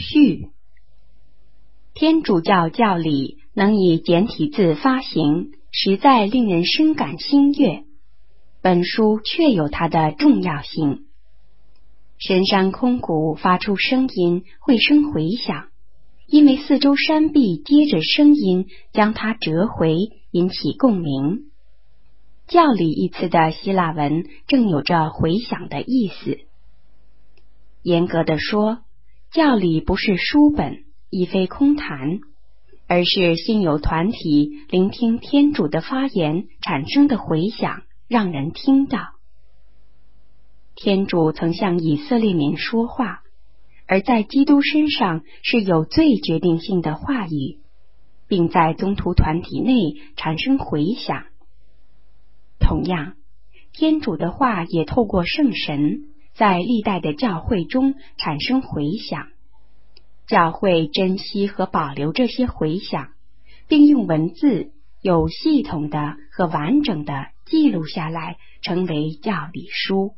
序。天主教教理能以简体字发行，实在令人深感欣悦。本书确有它的重要性。深山空谷发出声音，会生回响，因为四周山壁接着声音将它折回，引起共鸣。教理一词的希腊文正有着回响的意思。严格地说，教理不是书本，亦非空谈，而是信友团体聆听天主的发言产生的回响，让人听到。天主曾向以色列民说话，而在基督身上是有最决定性的话语，并在宗徒团体内产生回响。同样，天主的话也透过圣神在历代的教会中产生回响。教会珍惜和保留这些回响，并用文字有系统的和完整的记录下来，成为教理书。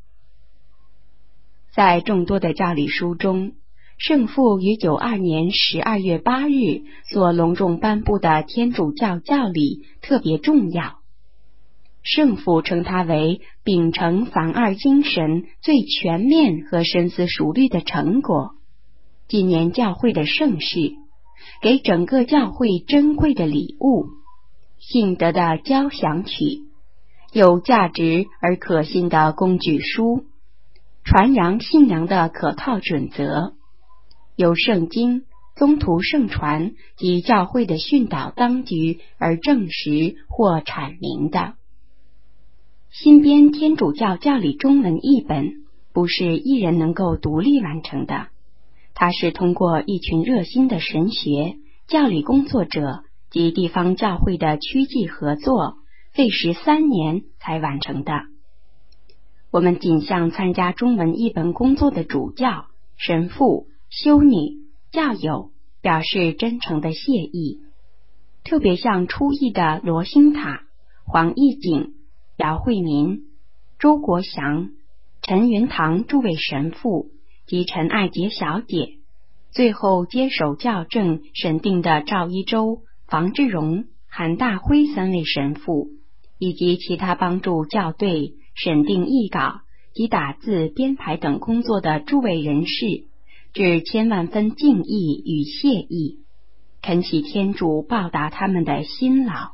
在众多的教理书中，圣父于92年12月8日所隆重颁布的天主教教理特别重要。圣父称它为秉承凡二精神最全面和深思熟虑的成果，纪念教会的盛世，给整个教会珍贵的礼物，信德的交响曲，有价值而可信的工具书，传扬信仰的可靠准则，由圣经、宗徒圣传及教会的训导当局而证实或阐明的。新编天主教教理中文译本不是一人能够独立完成的，它是通过一群热心的神学、教理工作者及地方教会的区际合作，费时3年才完成的。我们仅向参加中文译本工作的主教、神父、修女、教友表示真诚的谢意，特别向出译的罗兴塔、黄义景、姚慧民、周国祥、陈云堂诸位神父及陈爱杰小姐，最后接手校正审定的赵一舟、房志荣、韩大辉3位神父，以及其他帮助校对、审定译稿及打字编排等工作的诸位人士，致千万分敬意与谢意，恳祈天主报答他们的辛劳。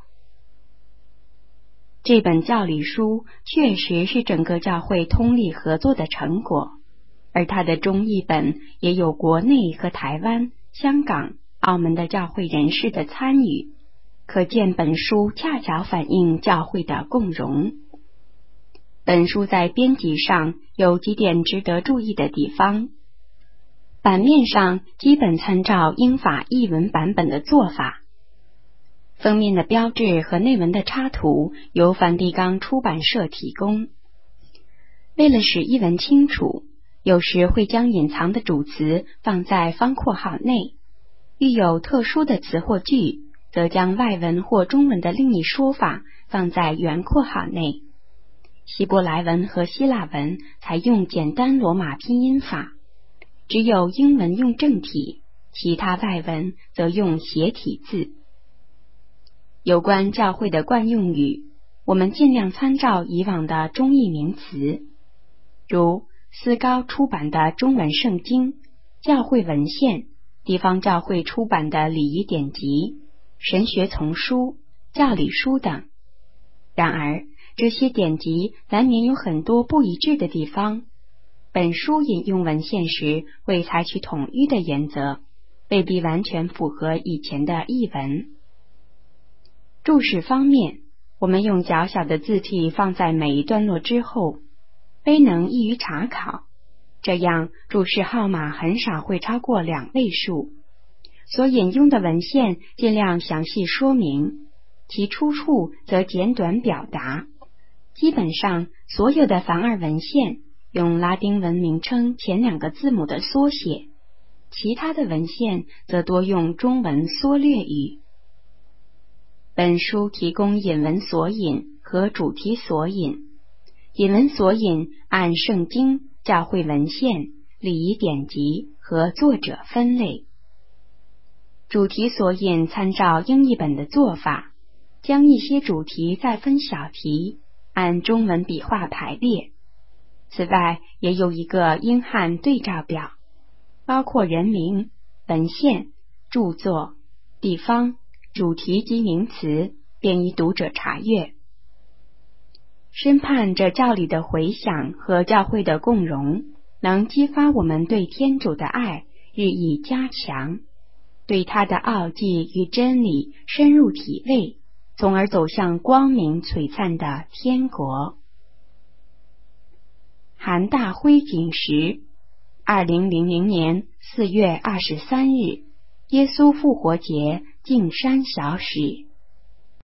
这本教理书确实是整个教会通力合作的成果，而它的中译本也有国内和台湾、香港、澳门的教会人士的参与，可见本书恰巧反映教会的共荣。本书在编辑上有几点值得注意的地方。版面上基本参照英法译文版本的做法，封面的标志和内文的插图由梵蒂冈出版社提供。为了使译文清楚，有时会将隐藏的主词放在方括号内，遇有特殊的词或句，则将外文或中文的另一说法放在圆括号内。希伯来文和希腊文采用简单罗马拼音法，只有英文用正体，其他外文则用斜体字。有关教会的惯用语，我们尽量参照以往的中译名词，如思高出版的中文圣经、教会文献、地方教会出版的礼仪典籍、神学丛书、教理书等。然而，这些典籍难免有很多不一致的地方。本书引用文献时会采取统一的原则，未必完全符合以前的译文。注释方面，我们用较小的字体放在每一段落之后，非能易于查考，这样注释号码很少会超过2位数。所引用的文献尽量详细说明，其出处则简短表达。基本上所有的梵二文献用拉丁文名称前2个字母的缩写，其他的文献则多用中文缩略语。本书提供引文索引和主题索引，引文索引按圣经、教会文献、礼仪典籍和作者分类。 主题索引参照英译本的做法，将一些主题再分小题，按中文笔画排列。此外，也有一个英汉对照表，包括人名、文献、著作、地方、主题及名词，便于读者查阅。深盼这教理的回响和教会的共融，能激发我们对天主的爱日益加强，对他的奥迹与真理深入体味，从而走向光明璀璨的天国。韩大辉锦时，2000年4月23日，耶稣复活节净山小史。